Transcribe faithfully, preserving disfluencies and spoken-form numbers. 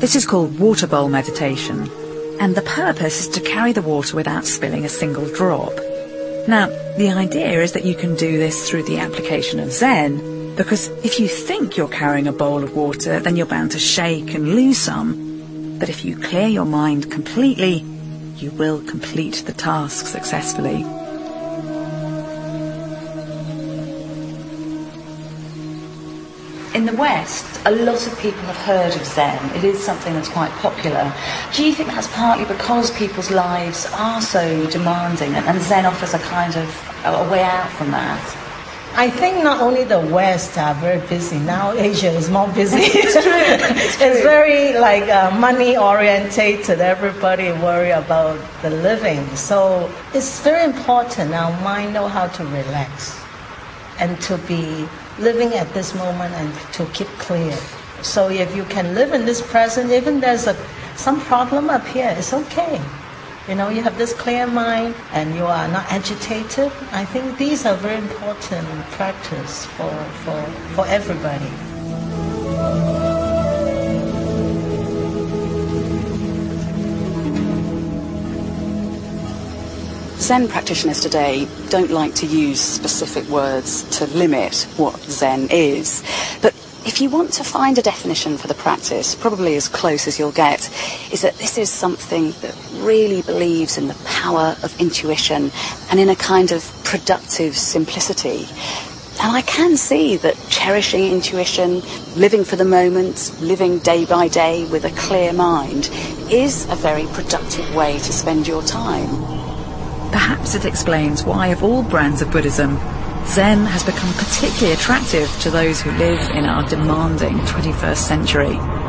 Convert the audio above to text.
This is called water bowl meditation, and the purpose is to carry the water without spilling a single drop. Now, the idea is that you can do this through the application of Zen, because if you think you're carrying a bowl of water, then you're bound to shake and lose some. But if you clear your mind completely, you will complete the task successfully. In the West, a lot of people have heard of Zen. It is something that's quite popular. Do you think that's partly because people's lives are so demanding and Zen offers a kind of a way out from that? I think not only the West are very busy, now Asia is more busy. It's true. It's, true. It's very like uh, money orientated. Everybody worry about the living. So it's very important our mind know how to relax and to be living at this moment and to keep clear. So if you can live in this present, even there's a some problem up here, it's okay. You know, you have this clear mind and you are not agitated. I think these are very important practice for, for, for everybody. Zen practitioners today don't like to use specific words to limit what Zen is, but if you want to find a definition for the practice, probably as close as you'll get, is that this is something that really believes in the power of intuition and in a kind of productive simplicity. And I can see that cherishing intuition, living for the moment, living day by day with a clear mind is a very productive way to spend your time. Perhaps it explains why, of all brands of Buddhism, Zen has become particularly attractive to those who live in our demanding twenty-first century.